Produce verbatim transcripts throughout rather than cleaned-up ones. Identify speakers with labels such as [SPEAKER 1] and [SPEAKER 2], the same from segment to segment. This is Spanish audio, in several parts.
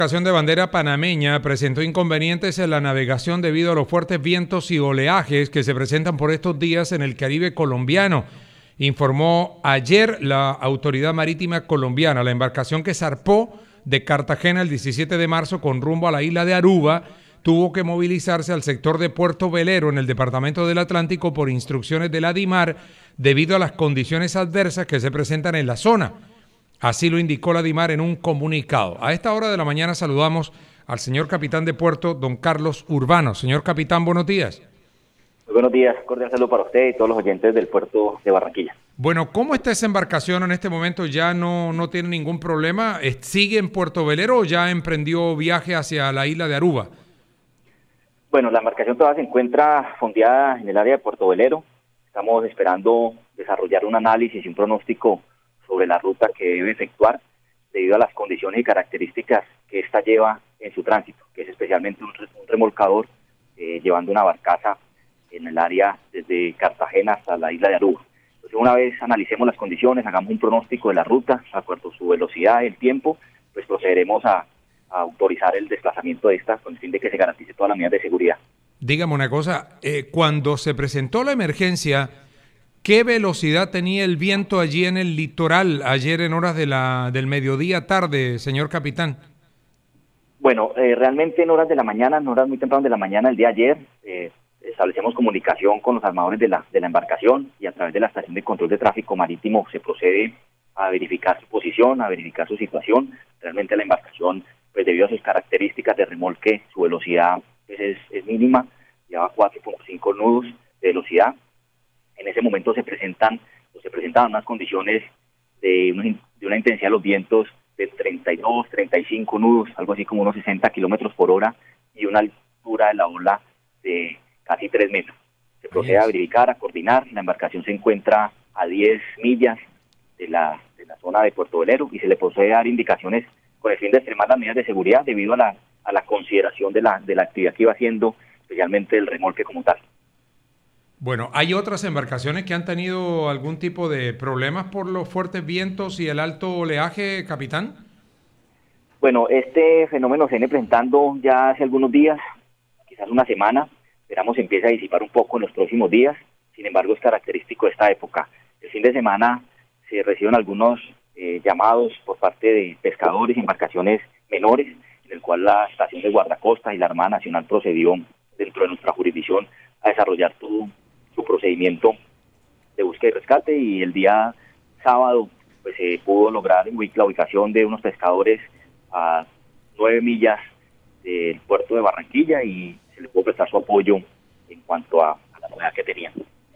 [SPEAKER 1] La embarcación de bandera panameña presentó inconvenientes en la navegación debido a los fuertes vientos y oleajes que se presentan por estos días en el Caribe colombiano. Informó ayer la Autoridad Marítima Colombiana. La embarcación que zarpó de Cartagena el diecisiete de marzo con rumbo a la isla de Aruba tuvo que movilizarse al sector de Puerto Velero en el departamento del Atlántico por instrucciones de la DIMAR debido a las condiciones adversas que se presentan en la zona. Así lo indicó la DIMAR en un comunicado. A esta hora de la mañana saludamos al señor capitán de puerto, don Carlos Urbano. Señor capitán, buenos días.
[SPEAKER 2] Muy buenos días, cordial saludo para usted y todos los oyentes del puerto de Barranquilla.
[SPEAKER 1] Bueno, ¿cómo está esa embarcación en este momento? ¿Ya no, no tiene ningún problema? ¿Sigue en Puerto Velero o ya emprendió viaje hacia la isla de Aruba?
[SPEAKER 2] Bueno, la embarcación todavía se encuentra fondeada en el área de Puerto Velero. Estamos esperando desarrollar un análisis y un pronóstico sobre la ruta que debe efectuar debido a las condiciones y características que ésta lleva en su tránsito, que es especialmente un, un remolcador eh, llevando una barcaza en el área desde Cartagena hasta la isla de Aruba. Entonces, una vez analicemos las condiciones, hagamos un pronóstico de la ruta, de acuerdo a su velocidad y el tiempo, pues procederemos a, a autorizar el desplazamiento de esta con el fin de que se garantice todas las medidas de seguridad.
[SPEAKER 1] Dígame una cosa, eh, cuando se presentó la emergencia, ¿qué velocidad tenía el viento allí en el litoral ayer en horas de la del mediodía tarde, señor capitán?
[SPEAKER 2] Bueno, eh, realmente en horas de la mañana, en horas muy tempranas de la mañana, el día de ayer, eh, establecemos comunicación con los armadores de la, de la embarcación y a través de la estación de control de tráfico marítimo se procede a verificar su posición, a verificar su situación. Realmente la embarcación, pues debido a sus características de remolque, su velocidad pues, es, es mínima, lleva cuatro punto cinco nudos de velocidad. En ese momento se presentan, o se presentaban unas condiciones de una, de una intensidad de los vientos de treinta y dos, treinta y cinco nudos, algo así como unos sesenta kilómetros por hora y una altura de la ola de casi tres metros. Se procede a verificar, a coordinar. La embarcación se encuentra a diez millas de la, de la zona de Puerto Velero y se le procede a dar indicaciones con el fin de extremar las medidas de seguridad debido a la, a la consideración de la, de la actividad que iba haciendo, especialmente el remolque como tal.
[SPEAKER 1] Bueno, ¿hay otras embarcaciones que han tenido algún tipo de problemas por los fuertes vientos y el alto oleaje, capitán?
[SPEAKER 2] Bueno, este fenómeno se viene presentando ya hace algunos días, quizás una semana. Esperamos que empiece a disipar un poco en los próximos días. Sin embargo, es característico de esta época. El fin de semana se reciben algunos eh, llamados por parte de pescadores y embarcaciones menores, en el cual la estación de guardacostas y la Armada Nacional procedió dentro de nuestra jurisdicción a desarrollar todo su procedimiento de búsqueda y rescate, y el día sábado pues se pudo lograr la ubicación de unos pescadores a nueve millas del puerto de Barranquilla y se les pudo prestar su apoyo en cuanto a, a la novedad que tenían.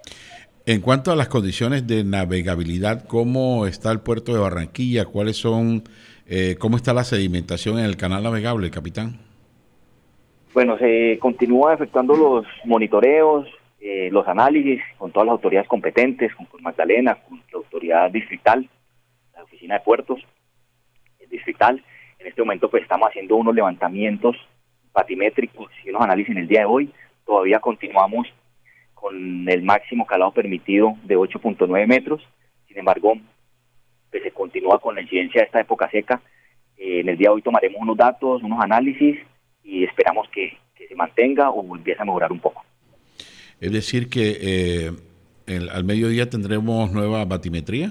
[SPEAKER 3] En cuanto a las condiciones de navegabilidad, ¿cómo está el puerto de Barranquilla? ¿Cuáles son, eh, cómo está la sedimentación en el canal navegable, capitán?
[SPEAKER 2] Bueno, se continúa efectuando los monitoreos, eh, los análisis con todas las autoridades competentes, con, con Magdalena, con la autoridad distrital, la oficina de puertos distrital. En este momento pues estamos haciendo unos levantamientos batimétricos y unos análisis en el día de hoy. Todavía continuamos con el máximo calado permitido de ocho punto nueve metros. Sin embargo, pues se continúa con la incidencia de esta época seca. Eh, en el día de hoy tomaremos unos datos, unos análisis y esperamos que, que se mantenga o empiece a mejorar un poco.
[SPEAKER 3] Es decir que eh, el, al mediodía tendremos nueva batimetría.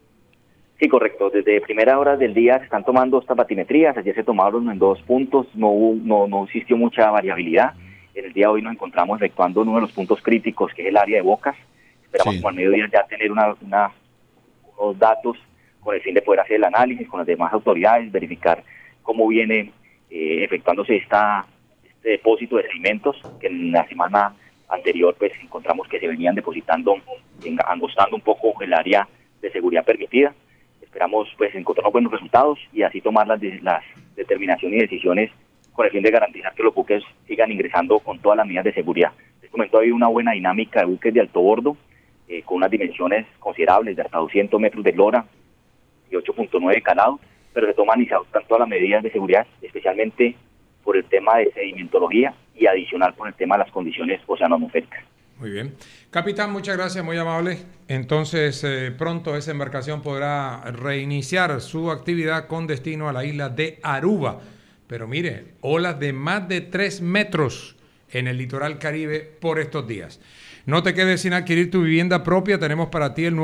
[SPEAKER 2] Sí, correcto. Desde primeras horas del día se están tomando estas batimetrías. Ayer se tomaron en dos puntos, no, hubo, no, no existió mucha variabilidad. En el día de hoy nos encontramos efectuando uno de los puntos críticos, que es el área de Bocas. Esperamos sí. Como al mediodía ya tener una, una, unos datos con el fin de poder hacer el análisis con las demás autoridades, verificar cómo viene eh, efectuándose esta, este depósito de sedimentos, que en la semana anterior pues encontramos que se venían depositando, angostando un poco el área de seguridad permitida. Esperamos pues encontrar buenos resultados y así tomar las, de, las determinaciones y decisiones con el fin de garantizar que los buques sigan ingresando con todas las medidas de seguridad. En este momento hay una buena dinámica de buques de alto bordo, eh, con unas dimensiones considerables de hasta doscientos metros de eslora y ocho punto nueve de calado, pero se toman y se adoptan todas las medidas de seguridad, especialmente por el tema de sedimentología y adicional por el tema de las condiciones oceanoatmosféricas.
[SPEAKER 1] Muy bien. Capitán, muchas gracias, muy amable. Entonces, eh, pronto esa embarcación podrá reiniciar su actividad con destino a la isla de Aruba. pero mire, olas de más de tres metros en el litoral Caribe por estos días. No te quedes sin adquirir tu vivienda propia, tenemos para ti el nuevo